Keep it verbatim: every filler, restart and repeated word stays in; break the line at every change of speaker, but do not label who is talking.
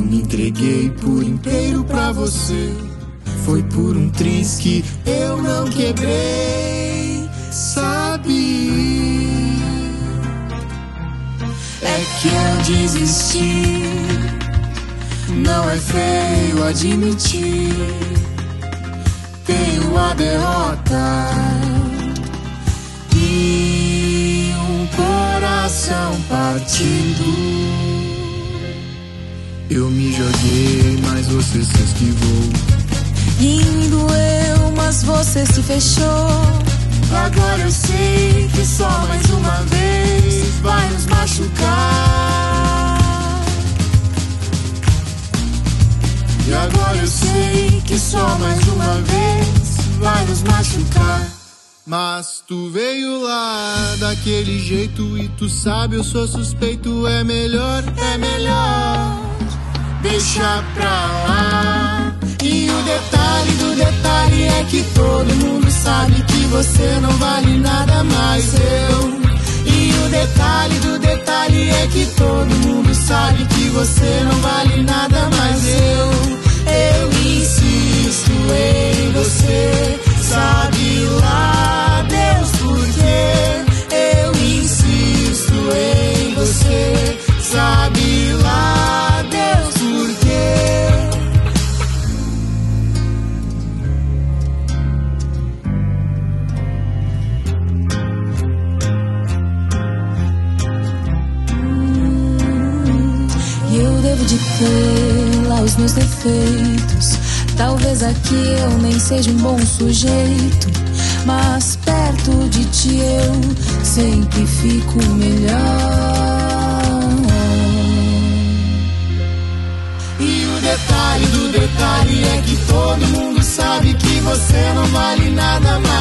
me entreguei por inteiro pra você. Foi por um triz que eu não quebrei, sabe? É que eu desisti, não é feio admitir. Tenho a derrota e um coração partido. Eu me joguei, mas você se esquivou.
E me doeu, mas você se fechou.
Agora eu sei que só mais uma vez vai nos machucar. E agora eu sei que só mais uma vez vai nos machucar. Mas tu veio lá daquele jeito e tu sabe eu sou suspeito. É melhor, é melhor deixa pra lá. E o detalhe do detalhe é que todo mundo sabe que você não vale nada mais eu. E o detalhe do detalhe é que todo mundo sabe que você não vale nada mais eu. Eu insisto em você, sabe lá Deus por quê. Eu insisto em você, sabe lá Deus por quê.
De ter lá os meus defeitos. Talvez aqui eu nem seja um bom sujeito, mas perto de ti eu sempre fico melhor.
E o detalhe do detalhe é que todo mundo sabe que você não vale nada mais.